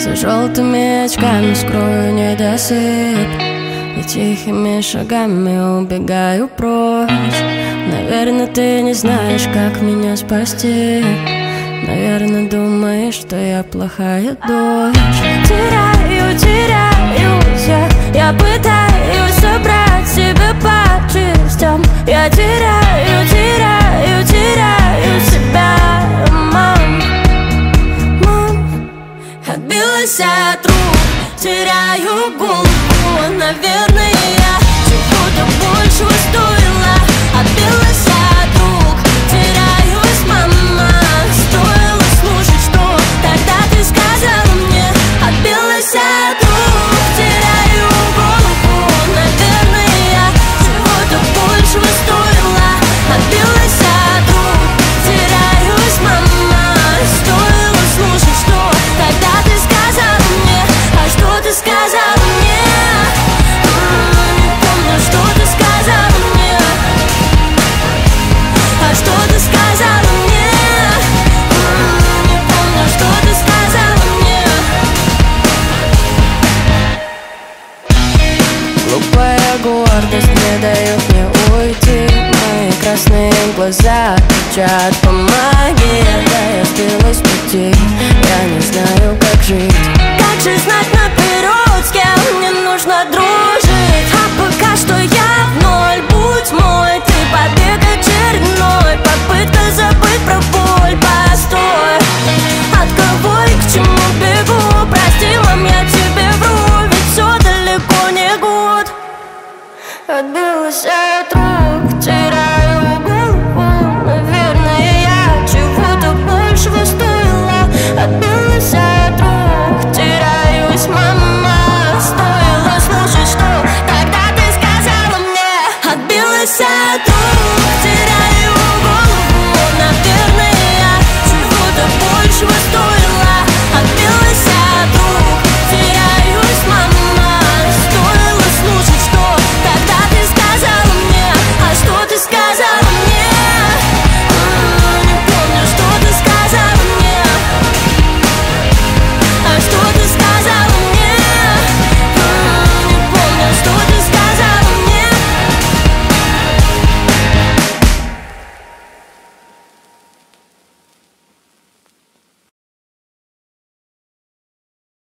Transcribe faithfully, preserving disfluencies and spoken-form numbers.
За желтыми очками скрою недосып и тихими шагами убегаю прочь. Наверное, ты не знаешь, как меня спасти. Наверное, думаешь, что я плохая дочь. Теряю, теряюсь я, я пытаюсь собрать себя по частям. Я теряю, теряю, теряю себя, мам. Мам, отбилась от рук, теряю голову. Наверное, я чего-то большего стоила. Отбилась от рук, теряюсь, мама. Стоило слушать, что тогда ты сказала мне. Отбилась от рук, теряю голову. Наверное, я чего-то большего стоила. Отбилась от рук, теряюсь, мама. Стоило слушать, что тогда ты сказала мне. А что ты сказала мне? Не помню, что ты сказала мне. А что ты сказала мне? Не помню, что ты сказала мне. Глупая гордость не дает мне уйти. Мои красные глаза кричат: помоги.